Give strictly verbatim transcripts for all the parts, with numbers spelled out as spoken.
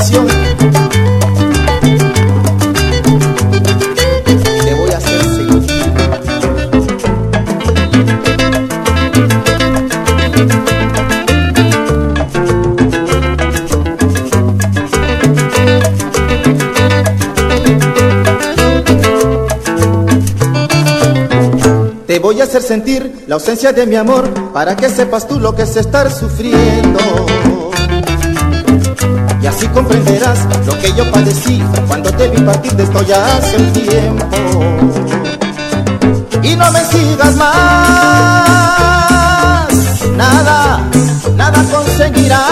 canción. Te voy a hacer seguir. Te voy a hacer sentir la ausencia de mi amor, para que sepas tú lo que es estar sufriendo. Y así comprenderás lo que yo padecí cuando te vi partir de esto ya hace un tiempo. Y no me sigas más, nada, nada conseguirás,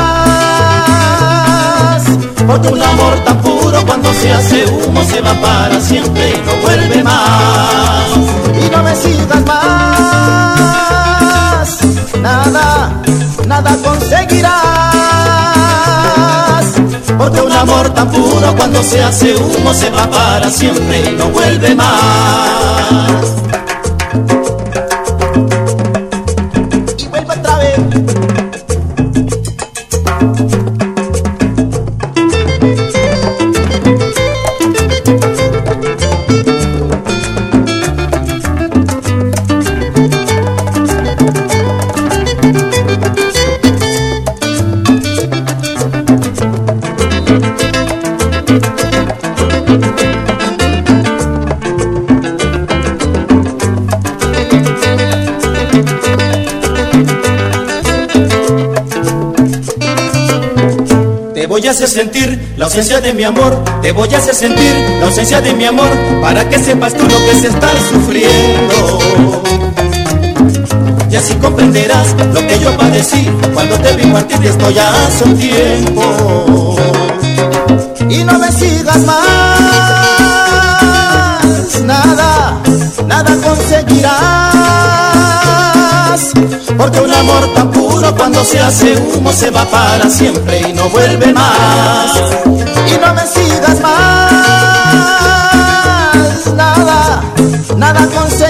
porque un amor tan puro cuando se hace humo se va para siempre y no vuelve más. Y no me sigas más, nada, nada conseguirás, porque un amor tan puro cuando se hace humo se va para siempre y no vuelve más. Y vuelve otra vez. Te voy a hacer sentir la ausencia de mi amor, te voy a hacer sentir la ausencia de mi amor, para que sepas tú lo que es estar sufriendo. Y así comprenderás lo que yo padecí cuando te vi partir de esto ya hace un tiempo. Y no me sigas más, nada, nada conseguirás, porque un amor tan puro cuando se hace humo se va para siempre y no vuelve más. Y no me sigas más, nada, nada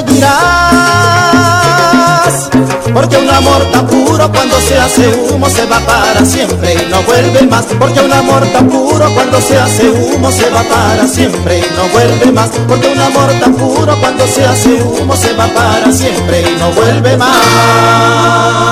conseguirás, porque un amor tan puro cuando se hace humo se va para siempre y no vuelve más. Porque un amor tan puro cuando se hace humo se va para siempre y no vuelve más. Porque un amor tan puro cuando se hace humo se va para siempre y no vuelve más.